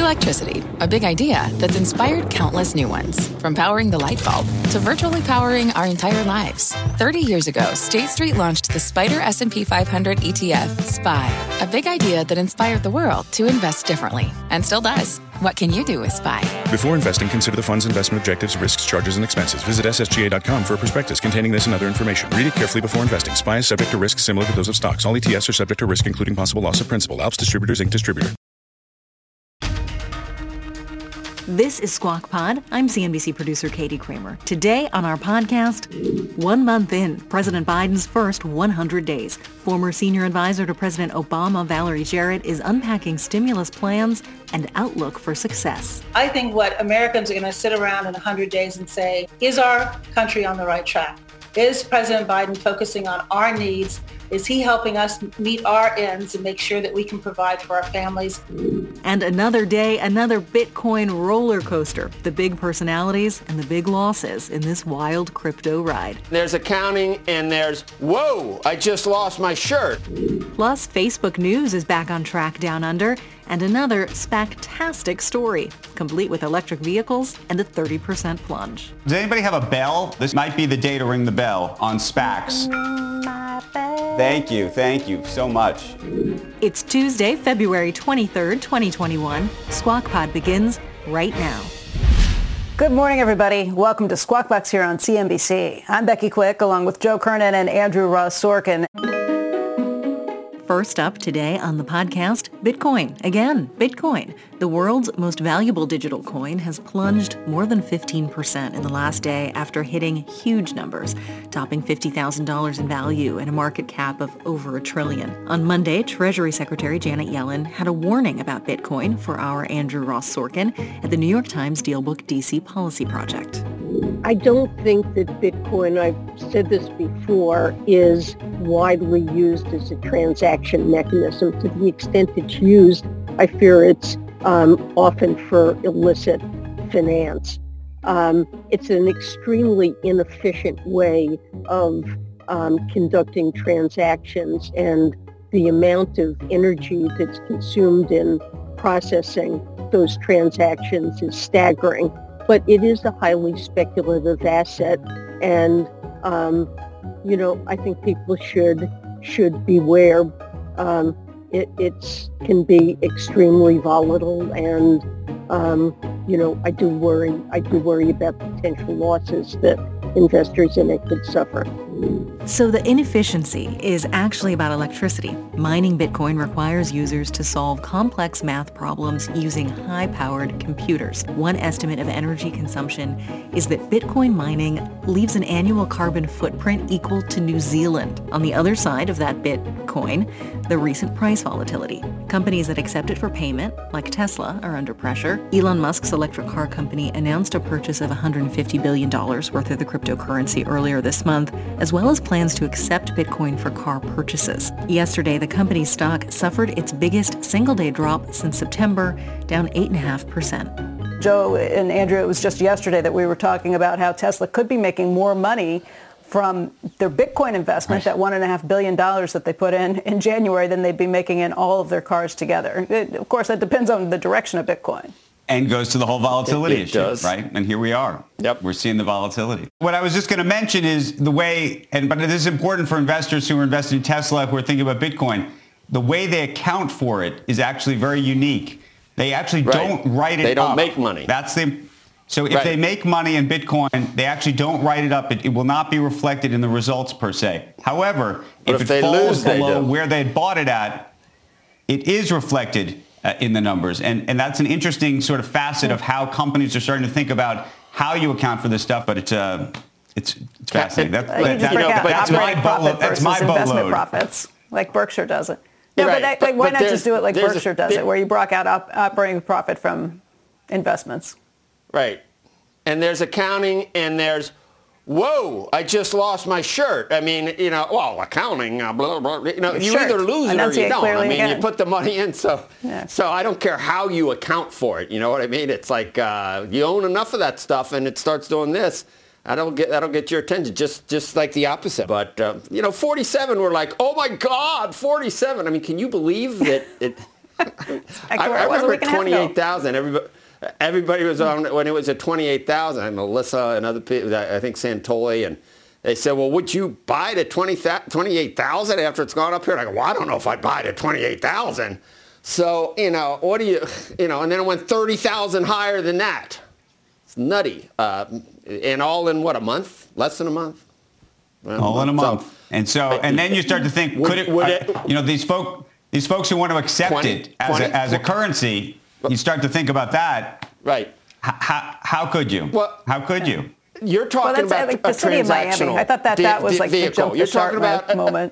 Electricity, a big idea that's inspired countless new ones. From powering the light bulb to virtually powering our entire lives. 30 years ago, State Street launched the SPDR S&P 500 ETF, SPY. A big idea that inspired the world to invest differently. And still does. What can you do with SPY? Before investing, consider the fund's investment objectives, risks, charges, and expenses. Visit ssga.com for a prospectus containing this and other information. Read it carefully before investing. SPY is subject to risks similar to those of stocks. All ETFs are subject to risk, including possible loss of principal. Alps Distributors, Inc. Distributor. This is Squawk Pod. I'm CNBC producer Katie Kramer. Today on our podcast, 1 month in, President Biden's first 100 days. Former senior advisor to President Obama, Valerie Jarrett, is unpacking stimulus plans and outlook for success. I think what Americans are going to sit around in 100 days and say, is our country on the right track? Is President Biden focusing on our needs? Is he helping us meet our ends and make sure that we can provide for our families? And another day, another Bitcoin roller coaster. The big personalities and the big losses in this wild crypto ride. There's accounting and there's, whoa, I just lost my shirt. Plus, Facebook News is back on track down under. And another spectastic story, complete with electric vehicles and a 30% plunge. Does anybody have a bell? This might be the day to ring the bell on SPACs. Thank you so much. It's Tuesday, February 23rd, 2021. Squawk Pod begins right now. Good morning, everybody. Welcome to Squawk Box here on CNBC. I'm Becky Quick, along with Joe Kernan and Andrew Ross Sorkin. First up today on the podcast, Bitcoin. Again, Bitcoin. The world's most valuable digital coin has plunged more than 15% in the last day after hitting huge numbers, topping $50,000 in value and a market cap of over $1 trillion. On Monday, Treasury Secretary Janet Yellen had a warning about Bitcoin for our Andrew Ross Sorkin at the New York Times Dealbook DC Policy Project. I don't think that Bitcoin, I've said this before, is widely used as a transaction mechanism. To the extent it's used, I fear it's often for illicit finance. It's an extremely inefficient way of conducting transactions, and the amount of energy that's consumed in processing those transactions is staggering. But it is a highly speculative asset, and I think people should beware. It can be extremely volatile, and I do worry about potential losses that investors in it could suffer. So the inefficiency is actually about electricity. Mining Bitcoin requires users to solve complex math problems using high-powered computers. One estimate of energy consumption is that Bitcoin mining leaves an annual carbon footprint equal to New Zealand. On the other side of that Bitcoin, the recent price volatility. Companies that accept it for payment, like Tesla, are under pressure. Elon Musk's electric car company announced a purchase of $150 billion worth of the cryptocurrency earlier this month, as well as plans to accept Bitcoin for car purchases. Yesterday, the company's stock suffered its biggest single-day drop since September, down 8.5%. Joe and Andrew, it was just yesterday that we were talking about how Tesla could be making more money from their Bitcoin investment, that $1.5 billion that they put in January, than they'd be making in all of their cars together. Of course, that depends on the direction of Bitcoin. And goes to the whole volatility it issue, does. right? And here we are. Yep. We're seeing the volatility. What I was just going to mention is the way, but this is important for investors who are invested in Tesla, who are thinking about Bitcoin, the way they account for it is actually very unique. They actually don't write it up. They don't make money. So if they make money in Bitcoin, they actually don't write it up. It will not be reflected in the results per se. However, if it falls below where they had bought it at, it is reflected in the numbers. And that's an interesting sort of facet of how companies are starting to think about how you account for this stuff. But it's fascinating. That's my investment profits, like Berkshire does it. No, right. but why not just do it like Berkshire does it, where you block out operating profit from investments? Right. And there's accounting and there's, whoa, I just lost my shirt. I mean, accounting, blah, blah, you either lose it or you don't. I mean, you put the money in, so I don't care how you account for it. You know what I mean? It's like you own enough of that stuff and it starts doing this. That'll get your attention, just like the opposite. But, 47, we're like, oh, my God, 47. I mean, can you believe that it... I remember 28,000. Everybody was on when it was at 28,000. Melissa and other people, I think Santoli, and they said, well, would you buy it at 28,000 after it's gone up here? And I go, well, I don't know if I'd buy it at 28,000. So, what do you, and then it went 30,000 higher than that. It's nutty. And all in, what, a month? Less than a month? All in a month. And then you start to think, these folks who want to accept it as a currency, you start to think about that. Right. How could you? Well, how could you? You're talking about like the city of Miami. I thought that was like the jump the shark moment.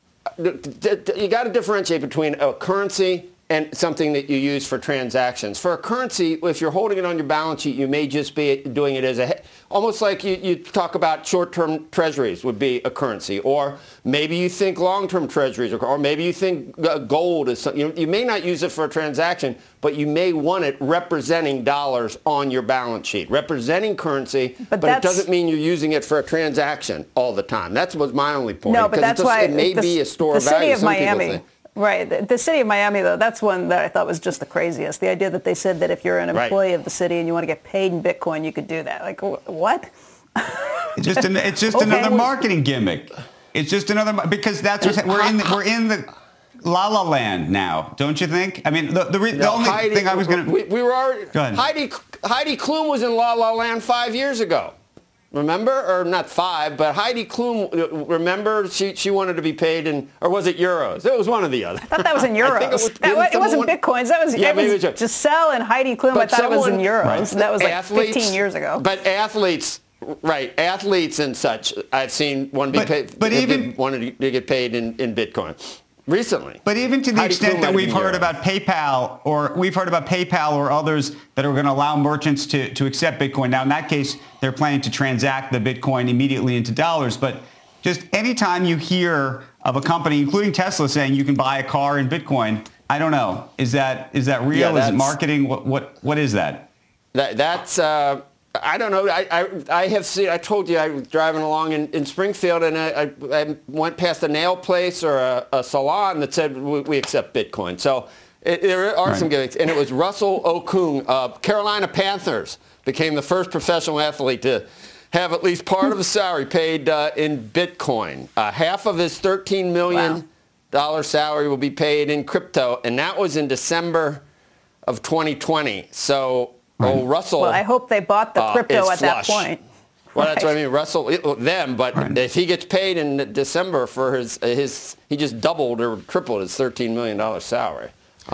You got to differentiate between a currency and something that you use for transactions. For a currency, if you're holding it on your balance sheet, you may just be doing it as almost like you talk about short-term treasuries would be a currency, or maybe you think long-term treasuries, or maybe you think gold is something. You may not use it for a transaction, but you may want it representing dollars on your balance sheet, representing currency, but it doesn't mean you're using it for a transaction all the time. That was my only point. No, but that's why it may be a store of value. The city of Miami. Right. The city of Miami, though, that's one that I thought was just the craziest. The idea that they said that if you're an employee of the city and you want to get paid in Bitcoin, you could do that. Like, what? It's just another marketing gimmick. It's just another, because that's what we're in the La La Land now, don't you think? I mean, the only thing I was going to... We were already... Go ahead. Heidi Klum was in La La Land 5 years ago. Remember? Or not 5, but Heidi Klum, remember? She wanted to be paid in, or was it euros? It was one or the other. I thought that was in euros. It wasn't bitcoins. That was, Giselle and Heidi Klum. I thought it was in euros. Right. That was like 15 years ago. But athletes and such, I've seen one be paid, wanted to get paid in Bitcoin. Recently. But even to the extent that we've heard about PayPal or others that are going to allow merchants to accept Bitcoin. Now, in that case, they're planning to transact the Bitcoin immediately into dollars. But just anytime you hear of a company, including Tesla, saying you can buy a car in Bitcoin, I don't know. Is that real? Yeah, is it marketing? What is that? That's... I don't know. I have seen. I told you I was driving along in Springfield, and I went past a nail place or a salon that said we accept Bitcoin. So there are some gimmicks, and it was Russell Okung, Carolina Panthers, became the first professional athlete to have at least part of his salary paid in Bitcoin. Half of his $13 million salary will be paid in crypto, and that was in December of 2020. So. Oh, Russell. Well, I hope they bought the crypto at that point. Well, that's what I mean. Russell, but if he gets paid in December for his, he just doubled or tripled his $13 million salary.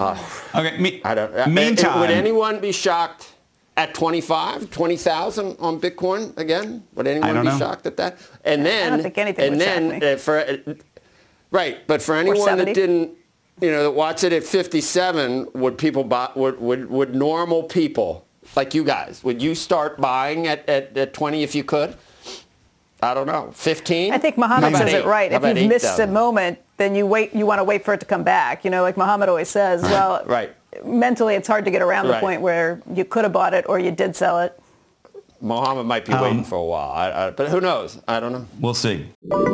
Meantime, would anyone be shocked at 20,000 on Bitcoin again? Would anyone be shocked at that? And then, I don't think anything would shock me. But for anyone that didn't, that watched it at 57, would people buy? Would normal people? Like you guys, would you start buying at 20 if you could? I don't know, 15? I think Muhammad says it right. If you've missed a moment, then you want to wait for it to come back. Like Muhammad always says, mentally it's hard to get around the point where you could have bought it or you did sell it. Muhammad might be waiting for a while, but who knows? I don't know. We'll see.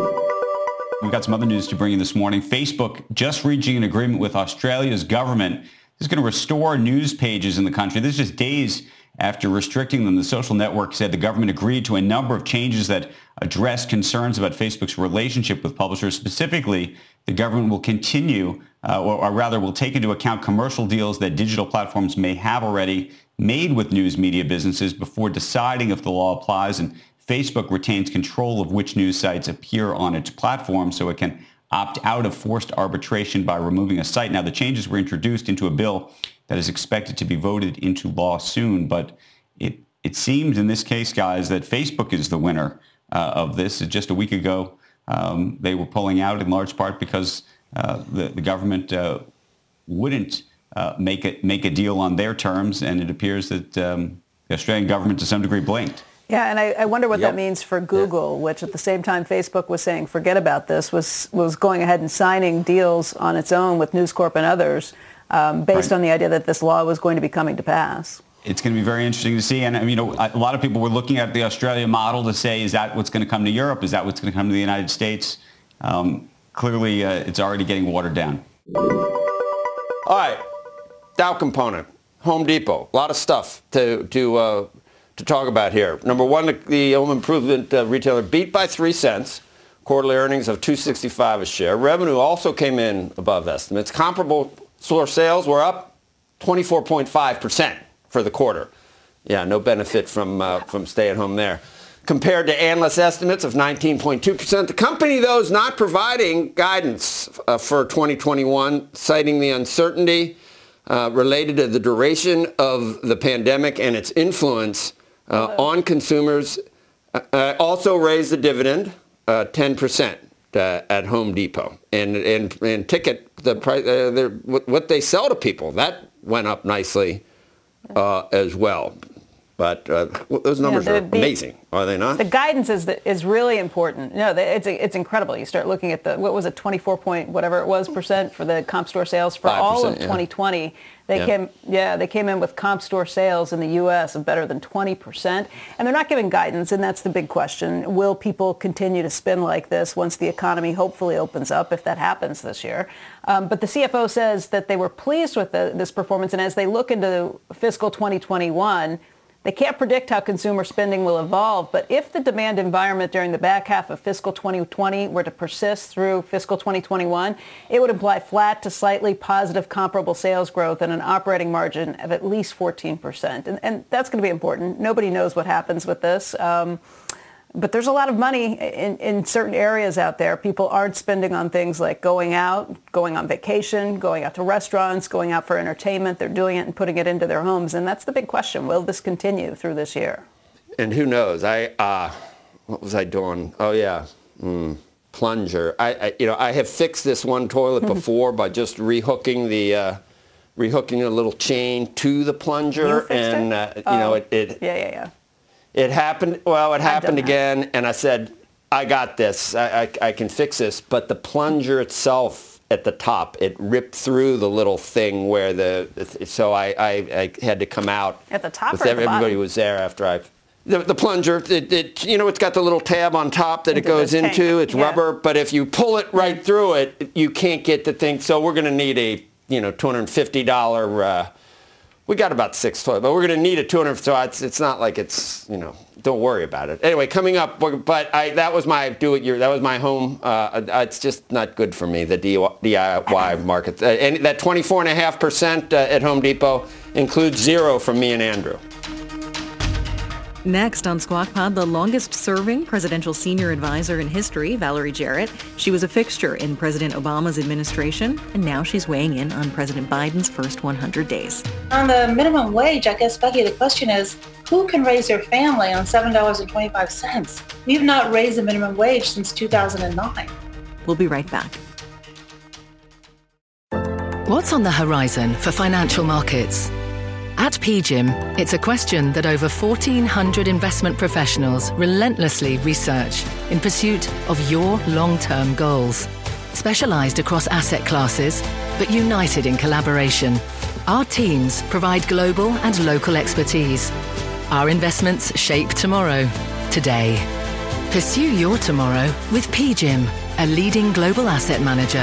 We've got some other news to bring you this morning. Facebook just reaching an agreement with Australia's government. This is going to restore news pages in the country. This is just days after restricting them. The social network said the government agreed to a number of changes that address concerns about Facebook's relationship with publishers. Specifically, the government will continue, or rather will take into account commercial deals that digital platforms may have already made with news media businesses before deciding if the law applies. And Facebook retains control of which news sites appear on its platform, so it can opt out of forced arbitration by removing a site. Now, the changes were introduced into a bill that is expected to be voted into law soon, but it seems in this case, guys, that Facebook is the winner of this. Just a week ago, they were pulling out in large part because the government wouldn't make a deal on their terms, and it appears that the Australian government to some degree blinked. Yeah, and I wonder what that means for Google, which at the same time Facebook was saying, forget about this, was going ahead and signing deals on its own with News Corp and others based on the idea that this law was going to be coming to pass. It's going to be very interesting to see. And a lot of people were looking at the Australia model to say, is that what's going to come to Europe? Is that what's going to come to the United States? Clearly, it's already getting watered down. All right. Dow component, Home Depot, a lot of stuff to talk about here. Number one, the home improvement retailer beat by 3 cents. Quarterly earnings of $2.65 a share. Revenue also came in above estimates. Comparable store sales were up 24.5% for the quarter. Yeah, no benefit from stay-at-home there. Compared to analyst estimates of 19.2%. The company, though, is not providing guidance for 2021, citing the uncertainty related to the duration of the pandemic and its influence on consumers. Also raised the dividend 10% at Home Depot. And ticket, the price, what they sell to people, that went up nicely as well. But those numbers are amazing, are they not? The guidance is really important. No, it's incredible. You start looking at what was it, 24 point whatever it was percent for the comp store sales for all of 2020. They came in with comp store sales in the U.S. of better than 20%, and they're not giving guidance, and that's the big question. Will people continue to spend like this once the economy hopefully opens up, if that happens this year? But the CFO says that they were pleased with this performance, and as they look into fiscal 2021. They can't predict how consumer spending will evolve, but if the demand environment during the back half of fiscal 2020 were to persist through fiscal 2021, it would imply flat to slightly positive comparable sales growth and an operating margin of at least 14%. And that's going to be important. Nobody knows what happens with this. But there's a lot of money in certain areas out there. People aren't spending on things like going out, going on vacation, going out to restaurants, going out for entertainment. They're doing it and putting it into their homes. And that's the big question. Will this continue through this year? And who knows? What was I doing? Oh, yeah. Plunger. I have fixed this one toilet before by just rehooking the little chain to the plunger. It happened. Well, it happened again, and I said, "I got this. I can fix this." But the plunger itself at the top, it ripped through the little thing where so I had to come out at the top. Everybody was there after the plunger. It's got the little tab on top that it goes into. It's rubber, but if you pull it right through it, you can't get the thing. So we're going to need a $250. We got about 6 toilets, but we're going to need a $200. So it's not like it's, don't worry about it. Anyway, coming up, but that was my that was my home. It's just not good for me, the DIY market. And that 24.5% at Home Depot includes 0 from me and Andrew. Next on Squawk Pod, the longest-serving presidential senior advisor in history, Valerie Jarrett. She was a fixture in President Obama's administration, and now she's weighing in on President Biden's first 100 days. On the minimum wage, I guess, Becky, the question is, who can raise their family on $7.25? We've not raised the minimum wage since 2009. We'll be right back. What's on the horizon for financial markets? At PGIM, it's a question that over 1,400 investment professionals relentlessly research in pursuit of your long-term goals. Specialized across asset classes, but united in collaboration, our teams provide global and local expertise. Our investments shape tomorrow, today. Pursue your tomorrow with PGIM, a leading global asset manager.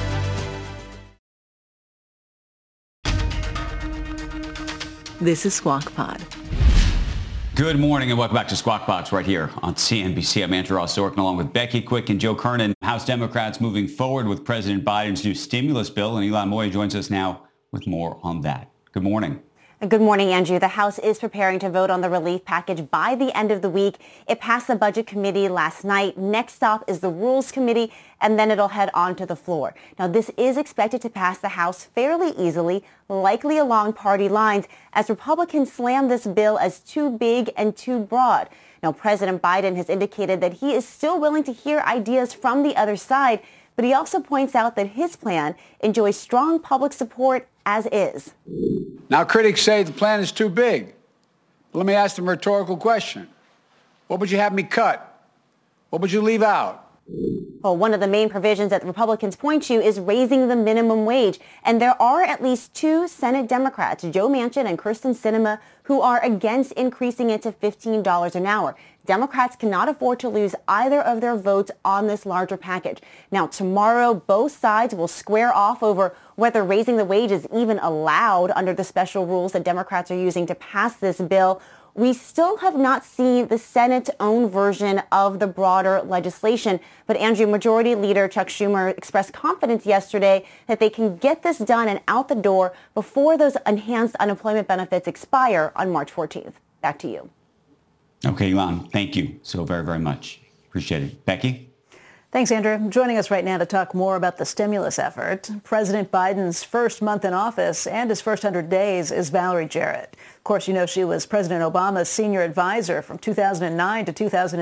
This is Squawk Pod. Good morning and welcome back to Squawk Box right here on CNBC. I'm Andrew Ross Sorkin along with Becky Quick and Joe Kernan. House Democrats moving forward with President Biden's new stimulus bill, and Ilan Moy joins us now with more on that. Good morning. Good morning, Andrew. The House is preparing to vote on the relief package by the end of the week. It passed the Budget Committee last night. Next stop is the Rules Committee, and then it'll head on to the floor. Now, this is expected to pass the House fairly easily, likely along party lines, as Republicans slam this bill as too big and too broad. Now, President Biden has indicated that he is still willing to hear ideas from the other side, but he also points out that his plan enjoys strong public support as is. Now, critics say the plan is too big. But let me ask them a rhetorical question. What would you have me cut? What would you leave out? Well, one of the main provisions that the Republicans point to is raising the minimum wage. And there are at least two Senate Democrats, Joe Manchin and Kyrsten Sinema, who are against increasing it to $15 an hour. Democrats cannot afford to lose either of their votes on this larger package. Now, tomorrow, both sides will square off over whether raising the wage is even allowed under the special rules that Democrats are using to pass this bill. We still have not seen the Senate's own version of the broader legislation. But Andrew, Majority Leader Chuck Schumer expressed confidence yesterday that they can get this done and out the door before those enhanced unemployment benefits expire on March 14th. Back to you. Okay, Ilan, thank you so very, very much. Appreciate it. Becky? Thanks, Andrew. Joining us right now to talk more about the stimulus effort, President Biden's first month in office and his first 100 days is Valerie Jarrett. Of course, you know she was President Obama's senior advisor from 2009 to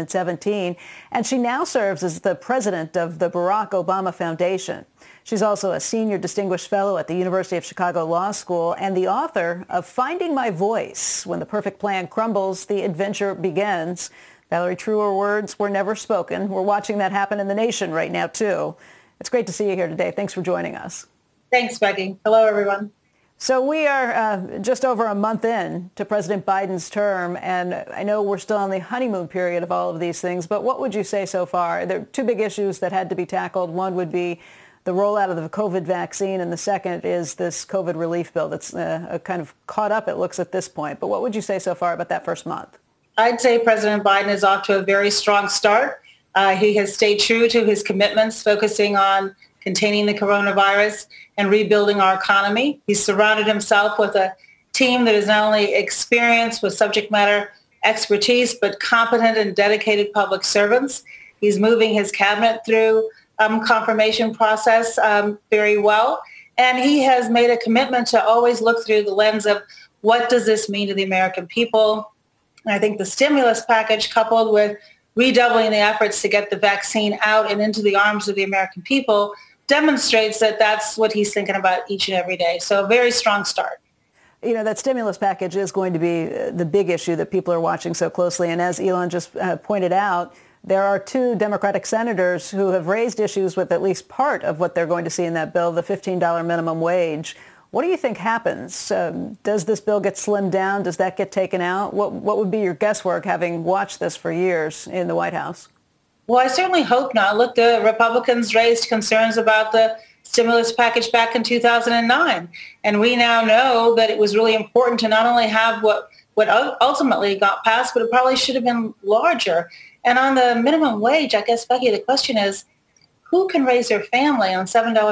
2017, and she now serves as the president of the Barack Obama Foundation. She's also a senior distinguished fellow at the University of Chicago Law School and the author of Finding My Voice. When the perfect plan crumbles, the adventure begins. Valerie, truer words were never spoken. We're watching that happen in the nation right now, too. It's great to see you here today. Thanks for joining us. Thanks, Becky. Hello, everyone. So we are just over a month in to President Biden's term, and I know we're still on the honeymoon period of all of these things, but what would you say so far? There are two big issues that had to be tackled. One would be the rollout of the COVID vaccine, and the second is this COVID relief bill that's kind of caught up, it looks, at this point. But what would you say so far about that first month? I'd say President Biden is off to a very strong start. He has stayed true to his commitments, focusing on containing the coronavirus and rebuilding our economy. He's surrounded himself with a team that is not only experienced with subject matter expertise, but competent and dedicated public servants. He's moving his cabinet through confirmation process very well. And he has made a commitment to always look through the lens of what does this mean to the American people? And I think the stimulus package, coupled with redoubling the efforts to get the vaccine out and into the arms of the American people, demonstrates that that's what he's thinking about each and every day. So a very strong start. You know, that stimulus package is going to be the big issue that people are watching so closely. And as Elon just pointed out, there are two Democratic senators who have raised issues with at least part of what they're going to see in that bill, the $15 minimum wage. What do you think happens? Does this bill get slimmed down? Does that get taken out? What would be your guesswork, having watched this for years in the White House? Well, I certainly hope not. Look, the Republicans raised concerns about the stimulus package back in 2009. And we now know that it was really important to not only have what ultimately got passed, but it probably should have been larger. And on the minimum wage, I guess, Becky, the question is, who can raise their family on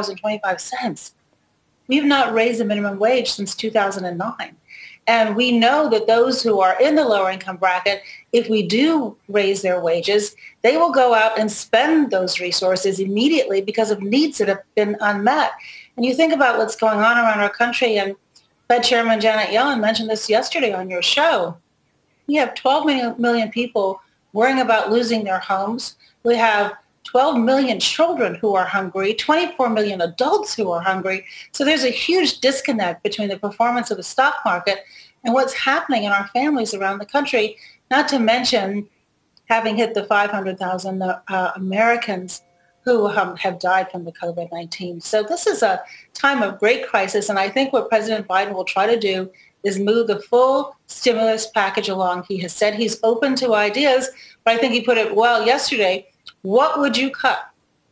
$7.25? We've not raised the minimum wage since 2009. And we know that those who are in the lower income bracket, if we do raise their wages, they will go out and spend those resources immediately because of needs that have been unmet. And you think about what's going on around our country, and Fed Chairman Janet Yellen mentioned this yesterday on your show. We have 12 million people worrying about losing their homes. We have 12 million children who are hungry, 24 million adults who are hungry. So there's a huge disconnect between the performance of the stock market and what's happening in our families around the country, not to mention having hit the 500,000 Americans who have died from the COVID-19. So this is a time of great crisis, and I think what President Biden will try to do is move the full stimulus package along. He has said he's open to ideas, but I think he put it well yesterday. What would you cut?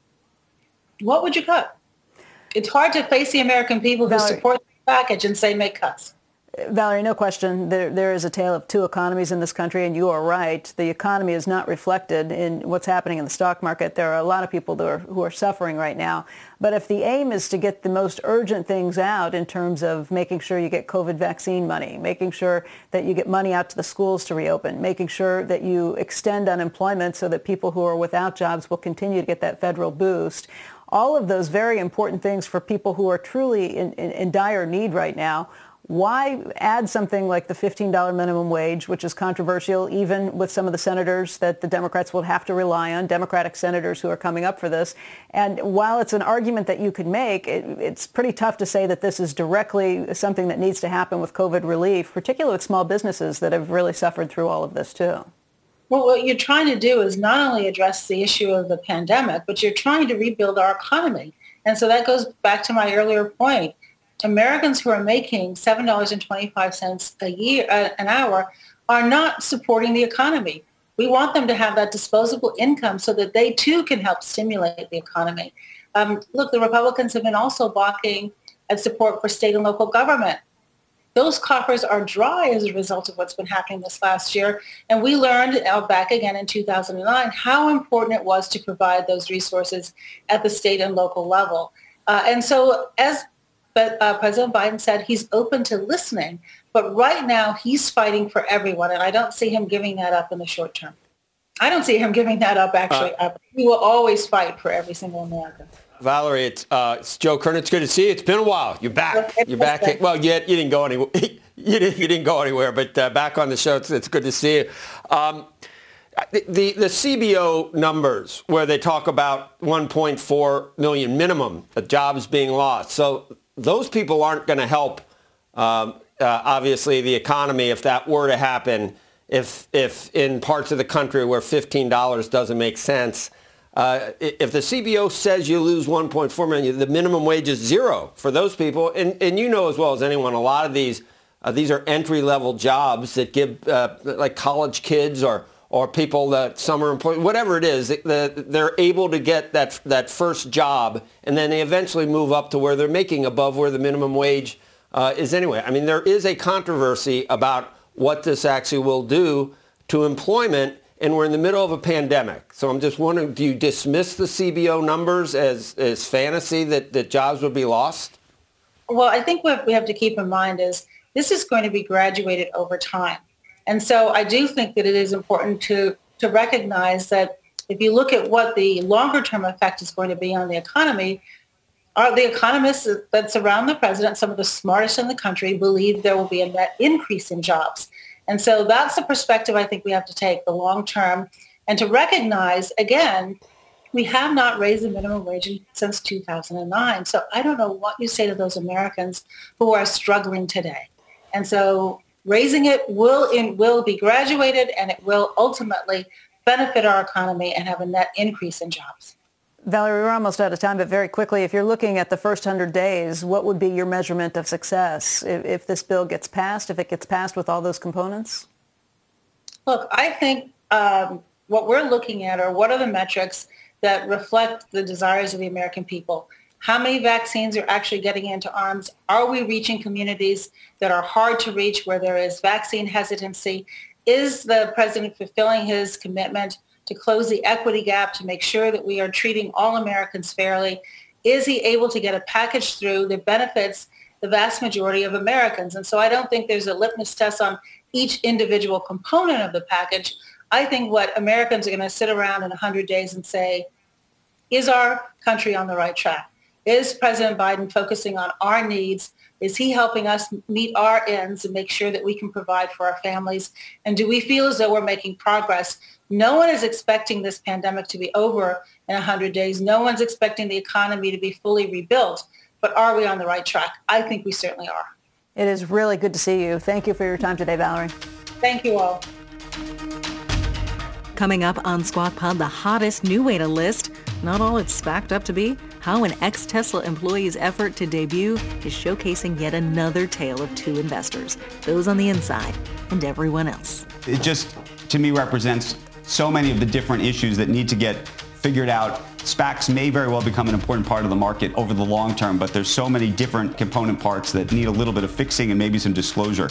What would you cut? It's hard to face the American people who support the package and say make cuts. Valerie, no question. There is a tale of two economies in this country, and you are right. The economy is not reflected in what's happening in the stock market. There are a lot of people who are suffering right now. But if the aim is to get the most urgent things out in terms of making sure you get COVID vaccine money, making sure that you get money out to the schools to reopen, making sure that you extend unemployment so that people who are without jobs will continue to get that federal boost, all of those very important things for people who are truly in dire need right now, why add something like the $15 minimum wage, which is controversial even with some of the senators that the Democrats will have to rely on, Democratic senators who are coming up for this? And while it's an argument that you could make, it's pretty tough to say that this is directly something that needs to happen with COVID relief, particularly with small businesses that have really suffered through all of this too. Well, what you're trying to do is not only address the issue of the pandemic, but you're trying to rebuild our economy. And so that goes back to my earlier point. Americans who are making $7.25 an hour are not supporting the economy. We want them to have that disposable income so that they too can help stimulate the economy. Look, the Republicans have been also balking at support for state and local government. Those coffers are dry as a result of what's been happening this last year. And we learned back again in 2009 how important it was to provide those resources at the state and local level. And so as President Biden said, he's open to listening. But right now, he's fighting for everyone. And I don't see him giving that up in the short term. I don't see him giving that up, actually. He will always fight for every single American. Valerie, it's Joe Kernan. It's good to see you. It's been a while. You're back. You're back. Well, you didn't go anywhere. You didn't go anywhere, but back on the show. It's good to see you. The CBO numbers where they talk about 1.4 million minimum of jobs being lost. So those people aren't going to help, obviously, the economy if that were to happen, if in parts of the country where $15 doesn't make sense. If the CBO says you lose 1.4 million, the minimum wage is zero for those people. And you know as well as anyone, a lot of these are entry-level jobs that give like college kids or people that summer employees, whatever it is, they're able to get that first job, and then they eventually move up to where they're making above where the minimum wage is anyway. I mean, there is a controversy about what this actually will do to employment, and we're in the middle of a pandemic. So I'm just wondering, do you dismiss the CBO numbers as fantasy that jobs would be lost? Well, I think what we have to keep in mind is this is going to be graduated over time. And so I do think that it is important to recognize that if you look at what the longer-term effect is going to be on the economy, the economists that surround the president, some of the smartest in the country, believe there will be a net increase in jobs. And so that's the perspective I think we have to take, the long term, and to recognize, again, we have not raised the minimum wage since 2009. So I don't know what you say to those Americans who are struggling today. And so raising it will be graduated, and it will ultimately benefit our economy and have a net increase in jobs. Valerie, we're almost out of time, but very quickly, if you're looking at the first 100 days, what would be your measurement of success if this bill gets passed, if it gets passed with all those components? Look, I think what we're looking at are what are the metrics that reflect the desires of the American people. How many vaccines are actually getting into arms? Are we reaching communities that are hard to reach where there is vaccine hesitancy? Is the president fulfilling his commitment to close the equity gap, to make sure that we are treating all Americans fairly? Is he able to get a package through that benefits the vast majority of Americans? And so I don't think there's a litmus test on each individual component of the package. I think what Americans are going to sit around in 100 days and say, is our country on the right track? Is President Biden focusing on our needs? Is he helping us meet our ends and make sure that we can provide for our families? And do we feel as though we're making progress? No one is expecting this pandemic to be over in 100 days. No one's expecting the economy to be fully rebuilt. But are we on the right track? I think we certainly are. It is really good to see you. Thank you for your time today, Valerie. Thank you all. Coming up on Squawk Pod, the hottest new way to list. Not all it's stacked up to be. How an ex-Tesla employee's effort to debut is showcasing yet another tale of two investors, those on the inside and everyone else. It just, to me, represents so many of the different issues that need to get figured out. SPACs may very well become an important part of the market over the long term, but there's so many different component parts that need a little bit of fixing and maybe some disclosure.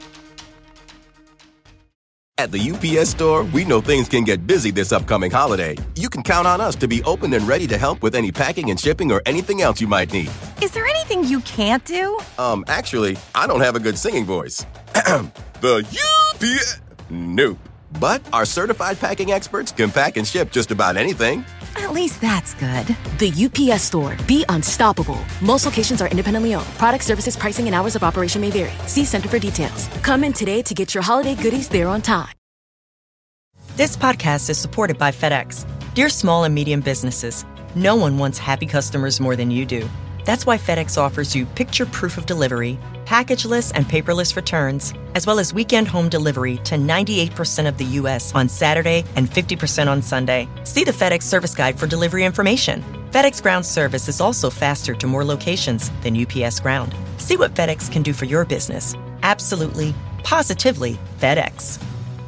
At the UPS Store, we know things can get busy this upcoming holiday. You can count on us to be open and ready to help with any packing and shipping or anything else you might need. Is there anything you can't do? Actually, I don't have a good singing voice. The UPS... Nope. But our certified packing experts can pack and ship just about anything. At least that's good. The UPS Store. Be unstoppable. Most locations are independently owned. Product, services, pricing, and hours of operation may vary. See Center for details. Come in today to get your holiday goodies there on time. This podcast is supported by FedEx. Dear small and medium businesses, no one wants happy customers more than you do. That's why FedEx offers you picture proof of delivery, packageless and paperless returns, as well as weekend home delivery to 98% of the U.S. on Saturday and 50% on Sunday. See the FedEx service guide for delivery information. FedEx Ground service is also faster to more locations than UPS Ground. See what FedEx can do for your business. Absolutely, positively FedEx.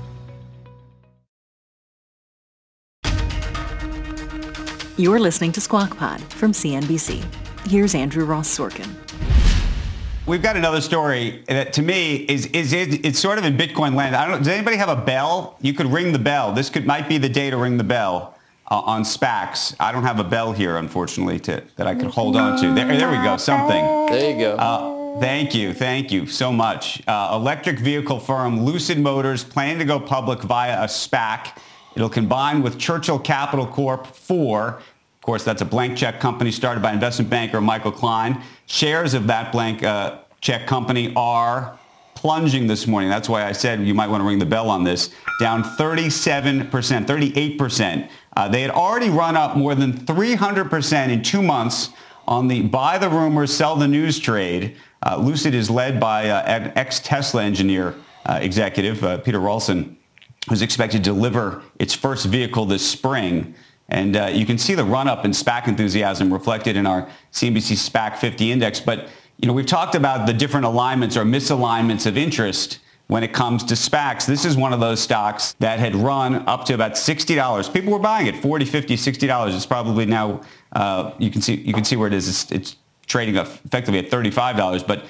You're listening to Squawk Pod from CNBC. Here's Andrew Ross Sorkin. We've got another story that, to me, it's sort of in Bitcoin land. I don't know. Does anybody have a bell? You could ring the bell. This might be the day to ring the bell on SPACs. I don't have a bell here, unfortunately, that I could hold on to. There we go. Something. There you go. Thank you so much. Electric vehicle firm Lucid Motors planning to go public via a SPAC. It'll combine with Churchill Capital Corp. 4. Of course, that's a blank check company started by investment banker Michael Klein. Shares of that blank check company are plunging this morning. That's why I said you might want to ring the bell on this. Down 37%, 38%. They had already run up more than 300% in 2 months on the buy the rumors, sell the news trade. Lucid is led by an ex-Tesla engineer executive, Peter Rawlinson, who's expected to deliver its first vehicle this spring. And you can see the run-up in SPAC enthusiasm reflected in our CNBC SPAC 50 index. But, we've talked about the different alignments or misalignments of interest when it comes to SPACs. This is one of those stocks that had run up to about $60. People were buying it, $40, $50, $60. It's probably now, you can see where it is. It's trading effectively at $35. But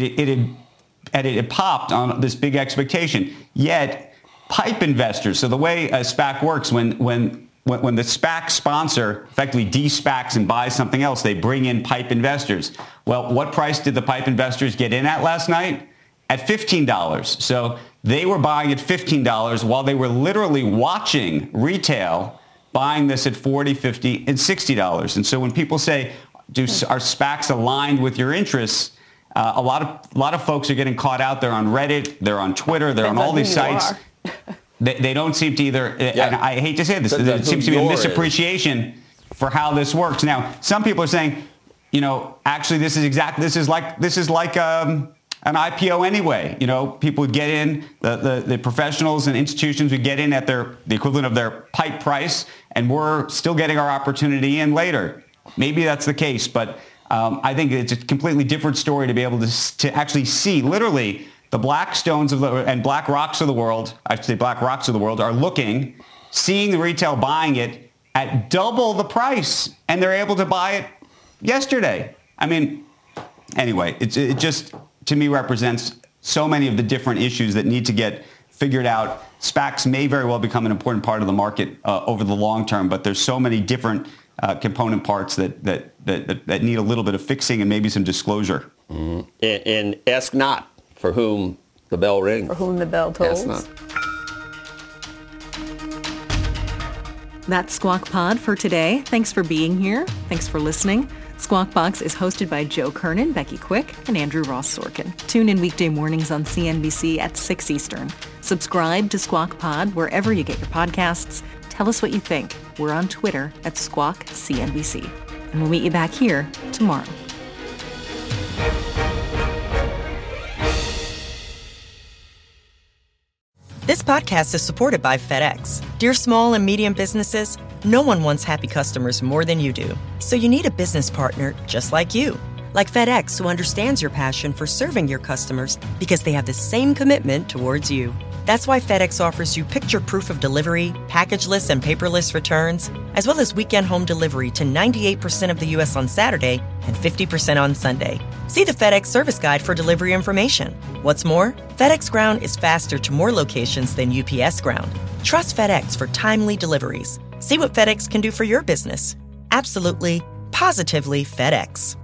it popped on this big expectation. Yet, PIPE investors, so the way a SPAC works, when the SPAC sponsor effectively de-SPACs and buys something else, they bring in PIPE investors. Well, what price did the PIPE investors get in at last night? At $15. So they were buying at $15 while they were literally watching retail buying this at $40, $50, and $60. And so when people say, are SPACs aligned with your interests? A lot of folks are getting caught out there on Reddit, they're on Twitter, they're on all these sites. They don't seem to either, and I hate to say this, it seems to be a misappreciation for how this works. Now, some people are saying, actually this is like an IPO anyway. People would get in, the professionals and institutions would get in at the equivalent of their PIPE price, and we're still getting our opportunity in later. Maybe that's the case, but I think it's a completely different story to be able to actually see literally the Blackstones and BlackRocks of the world, I should say BlackRocks of the world, are looking, seeing the retail buying it at double the price, and they're able to buy it yesterday. I mean, anyway, it just, to me, represents so many of the different issues that need to get figured out. SPACs may very well become an important part of the market over the long term, but there's so many different component parts that need a little bit of fixing and maybe some disclosure. Mm-hmm. And ask not for whom the bell rings. For whom the bell tolls. That's Squawk Pod for today. Thanks for being here. Thanks for listening. Squawk Box is hosted by Joe Kernan, Becky Quick, and Andrew Ross Sorkin. Tune in weekday mornings on CNBC at 6 Eastern. Subscribe to Squawk Pod wherever you get your podcasts. Tell us what you think. We're on Twitter at Squawk CNBC. And we'll meet you back here tomorrow. This podcast is supported by FedEx. Dear small and medium businesses, no one wants happy customers more than you do. So you need a business partner just like you. Like FedEx, who understands your passion for serving your customers because they have the same commitment towards you. That's why FedEx offers you picture proof of delivery, packageless and paperless returns, as well as weekend home delivery to 98% of the U.S. on Saturday and 50% on Sunday. See the FedEx service guide for delivery information. What's more, FedEx Ground is faster to more locations than UPS Ground. Trust FedEx for timely deliveries. See what FedEx can do for your business. Absolutely, positively FedEx.